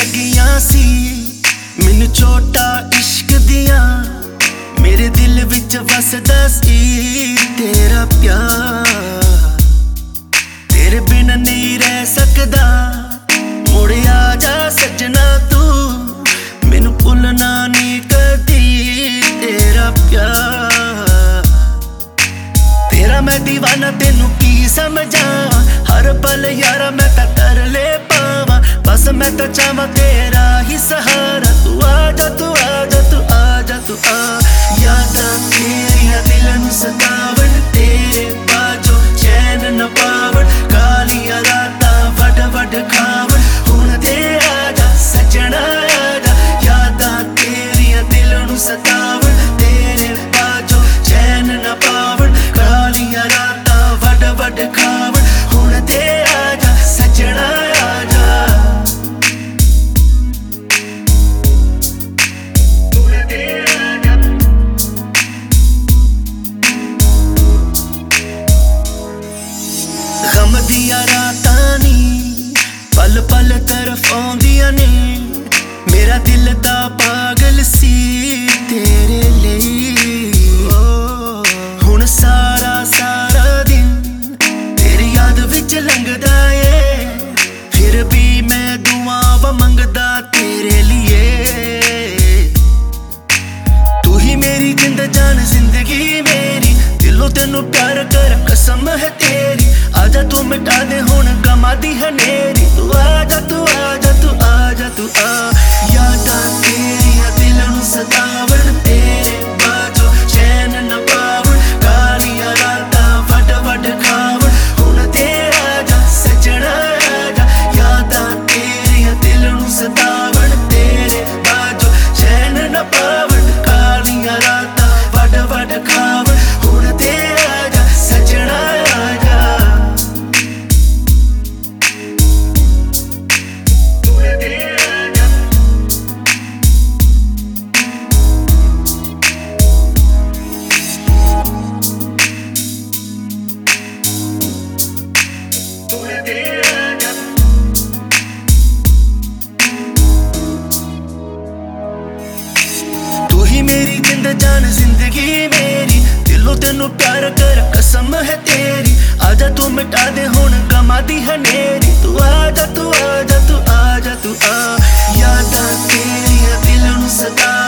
लगियां सी मैनू चोटा इश्क दियां मेरे दिल विच वसदा सी तेरा प्यार तेरे बिन नहीं रह सकदा मुड़ आ जा सजना तू मैनू भुलना नहीं कदी तेरा प्यार तेरा मैं दीवाना तेनू की समझा हर पल यारा मैं तां कर ले पावां बस मैं तां चाहां तेरा ही सहारा तू आजा तू आजा तू आजा तू आ यादां तेरियां दिल नूं सतावण तेरे बाजो चैन न पावण कालियां रातां वड वड खावण हुण ते आजा सजना आजा यादां तेरियां दिल नूं सतावण तेरे बाजो चैन न पावण कालियां रातां वड वड खावण हुण ते आजा सजना आजा गम दिया रातां नी पल पल तरफ आउंदियां ने मेरा दिल दा पागल सी तेरे लई हुण सारा सारा दिन तेरी याद विच लंघदा ए फिर भी मैं दुआवां मंगदा तेरे लिए तू ही मेरी जिंद जान जिंदगी मेरी दिलों तेनू प्यार कर कसम है तेरी आजा तू मिटा दे हुण गमां दी हनेरी तू आजा तू आजा तू आजा तू आ यादां तेरियां दिल नूं सतावण तेरे बाजो चैन न पावण कालियां रातां वड वड खावण हुण ते आजा सजना आजा यादां तेरियां दिल नूं सतावण तेरे बाजो चैन न पावण कालियां रातां वड वड खावण हुण ते आजा सजना आजा तू ही मेरी जिंद जान जिंदगी मेरी दिलों तेनू प्यार कर कसम है तेरी आजा तू मिटा दे हुण गमां दी हनेरी तू आजा तू आजा तू आजा तू आ यादां तेरियां दिल नूं सता